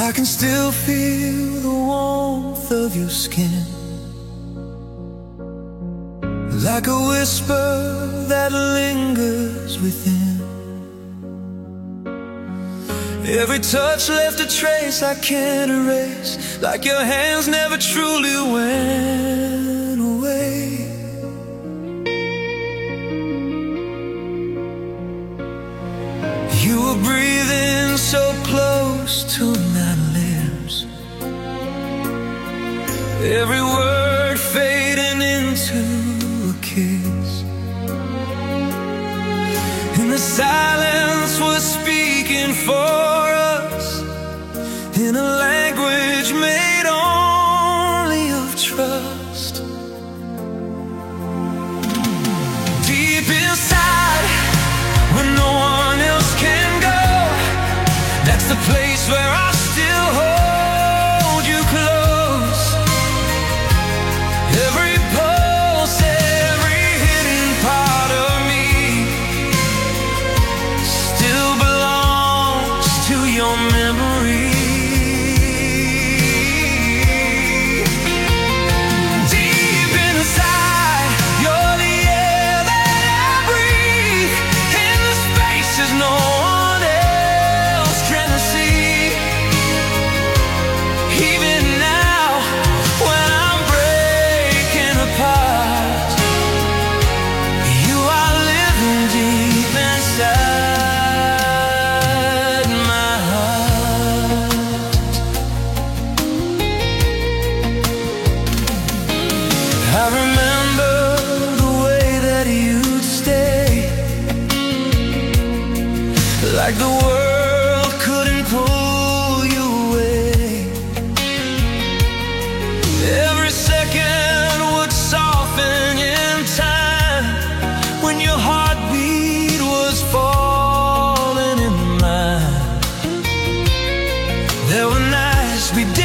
I can still feel the warmth of your skin, like a whisper that lingers within. Every touch left a trace I can't erase, like your hands never truly went away. You were breathing so close to my lips, every word fading into a kiss. And the silence was speaking for us in a language made only of trust. Deep inside, where no one else can go, that's the place where I still hold you close. Every pulse, every hidden part of me still belongs to your memory. Deep inside, you're the air that I breathe, in the spaces no one else can see. Even now, when I'm breaking apart, you are living deep inside my heart. I remember the way that you'd stay, like the world couldn't pull you away. Every second would soften in time, when your heartbeat was falling in mine. There were nights we'd